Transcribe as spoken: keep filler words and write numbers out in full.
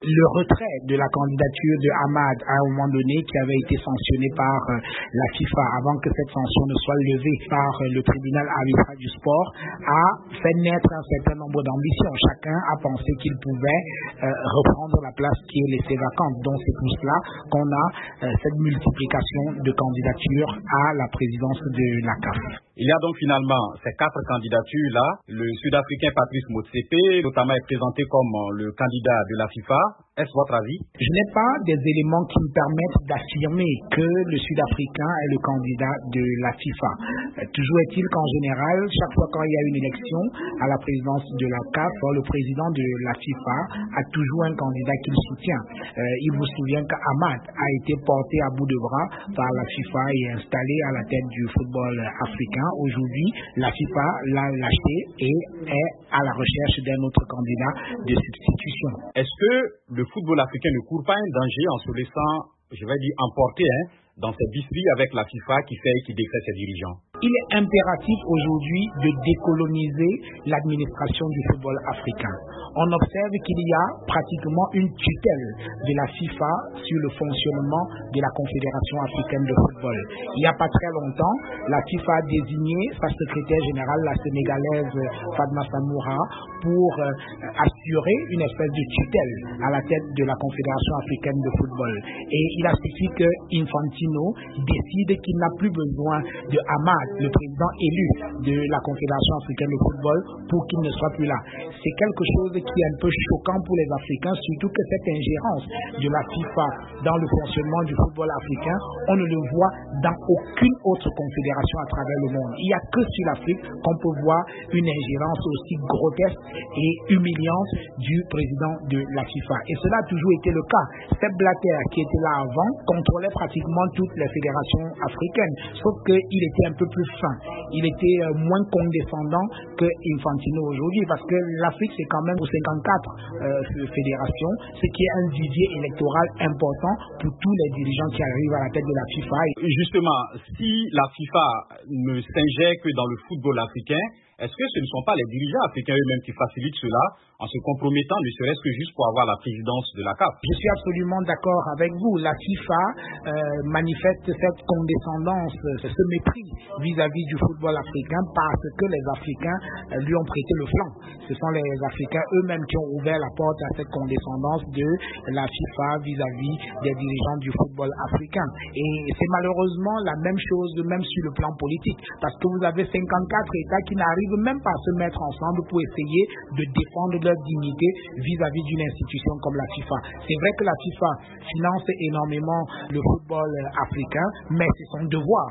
le retrait de la candidature de Hamad à un moment donné qui avait été sanctionné par euh, la FIFA avant que cette sanction ne soit levée par euh, le tribunal arbitral du sport a fait naître un certain nombre d'ambitions. Chacun a pensé qu'il pouvait euh, reprendre la place qui est laissée vacante. Donc c'est pour cela qu'on a euh, cette multiplication de candidatures à la présidence de la C A F. Il y a donc finalement ces quatre candidatures-là. Le Sud-Africain Patrice Motsepe, notamment, est présenté comme le candidat de la FIFA. Est-ce votre avis? Je n'ai pas des éléments qui me permettent d'affirmer que le Sud-Africain est le candidat de la FIFA. Euh, toujours est-il qu'en général, chaque fois quand il y a une élection à la présidence de la C A F, le président de la FIFA a toujours un candidat qu'il soutient. Euh, il vous souvient qu'Hamad a été porté à bout de bras par la FIFA et installé à la tête du football africain. Aujourd'hui, la FIFA l'a lâché et est à la recherche d'un autre candidat de substitution. Est-ce que le football africain ne court pas un danger en se laissant, je vais dire, emporter hein, dans cette dispute avec la FIFA qui fait et qui décrète ses dirigeants? Il est impératif aujourd'hui de décoloniser l'administration du football africain. On observe qu'il y a pratiquement une tutelle de la FIFA sur le fonctionnement de la Confédération africaine de football. Il n'y a pas très longtemps, la FIFA a désigné sa secrétaire générale, la sénégalaise Fatma Samoura, pour euh, assurer une espèce de tutelle à la tête de la Confédération africaine de football. Et il a suffi que Infantino décide qu'il n'a plus besoin de Hamad, le président élu de la Confédération africaine de football, pour qu'il ne soit plus là. C'est quelque chose qui est un peu choquant pour les Africains, surtout que cette ingérence de la FIFA dans le fonctionnement du football africain, on ne le voit dans aucune autre confédération à travers le monde. Il n'y a que sur l'Afrique qu'on peut voir une ingérence aussi grotesque et humiliante du président de la FIFA. Et cela a toujours été le cas. Sepp Blatter, qui était là avant, contrôlait pratiquement toutes les fédérations africaines, sauf qu'il était un peu plus fin. Il était euh, moins condescendant que Infantino aujourd'hui, parce que l'Afrique, c'est quand même cinquante-quatre euh, fédérations, ce qui est un vivier électoral important pour tous les dirigeants qui arrivent à la tête de la FIFA. Et justement, si la FIFA ne s'injecte que dans le football africain, est-ce que ce ne sont pas les dirigeants africains eux-mêmes qui facilitent cela en se compromettant, ne serait-ce que juste pour avoir la présidence de la C A F? Je suis absolument d'accord avec vous. La FIFA euh, manifeste cette condescendance, ce mépris vis-à-vis du football africain parce que les Africains euh, lui ont prêté le flanc. Ce sont les Africains eux-mêmes qui ont ouvert la porte à cette condescendance de la FIFA vis-à-vis des dirigeants du football africain. Et c'est malheureusement la même chose, même sur le plan politique, parce que vous avez cinquante-quatre États qui n'arrivent même pas à se mettre ensemble pour essayer de défendre leur dignité vis-à-vis d'une institution comme la FIFA. C'est vrai que la FIFA finance énormément le football africain, mais c'est son devoir